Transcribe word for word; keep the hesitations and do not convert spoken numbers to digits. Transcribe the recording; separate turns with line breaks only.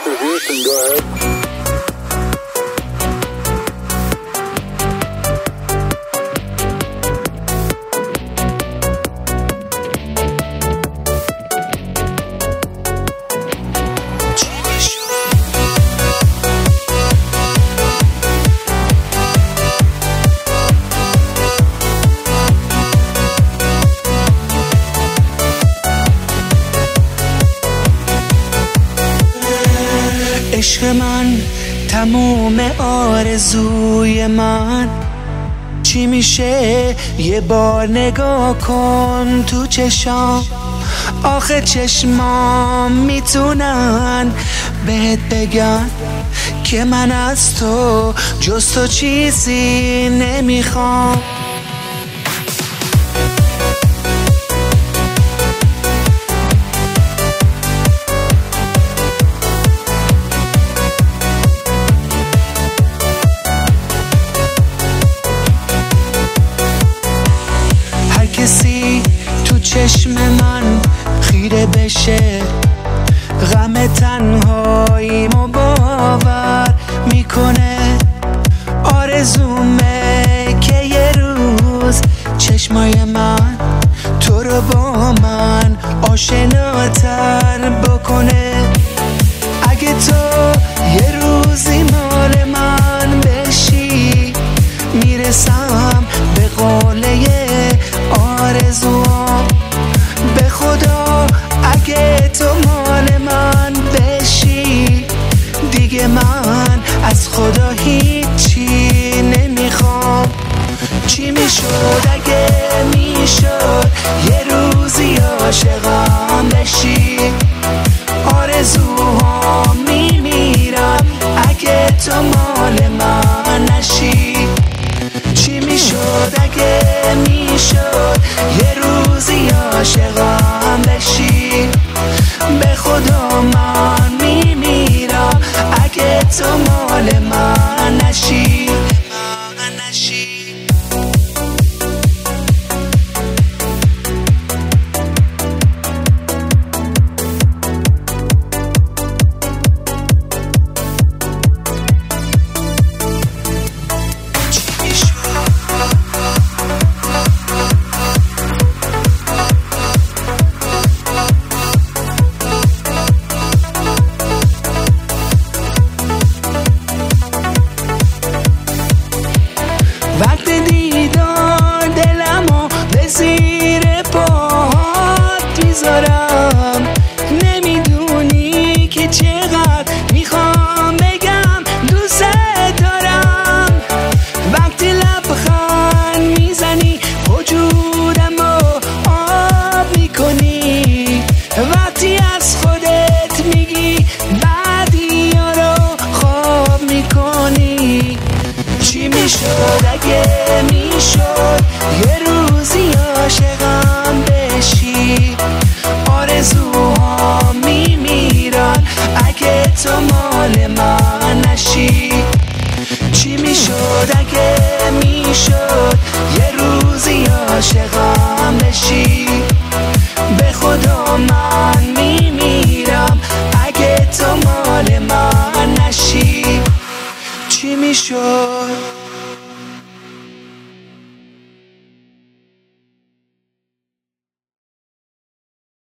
is Houston. Go ahead.
عشق من، تموم آرزوی من، چی میشه یه بار نگاه کن تو چشام. آخه چشمام میتونن بهت بگن که من از تو جز تو چیزی نمیخوام. کسی تو چشم من خیره بشه، غم تنهاییمو باور میکنه. آرزومه که یه روز چشمای من تو رو با من آشناتر بکنه. اگه تو یه روزی مال من بشی، میرسم به قله آرزوام. به خدا اگه تو مال من بشی، دیگه من از خدا هیچی نمیخوام. چی میشد اگه میشد یه روزی عاشقم بشی؟ آرزوهام میمیرم اگه تو مال من نشی. چی میشد اگه میشد یه روزی عاشقم بشی؟ به خدا من میمیرم اگه تو مال من نشی. وقت دیدار دلمو به زیر پاهات میذارم. نمیدونی که چقدر میخوام بگم دوست دارم. وقتی لبخند میزنی وجودمو آب میکنی. وقتی از خودت میگی بعدیا رو خواب میکنی. چی میشد اگه میشد یه روزی عاشقم بشی؟ آرزوها میمیرن اگه تو مال من نشی. چی میشد اگه میشد یه روزی عاشقم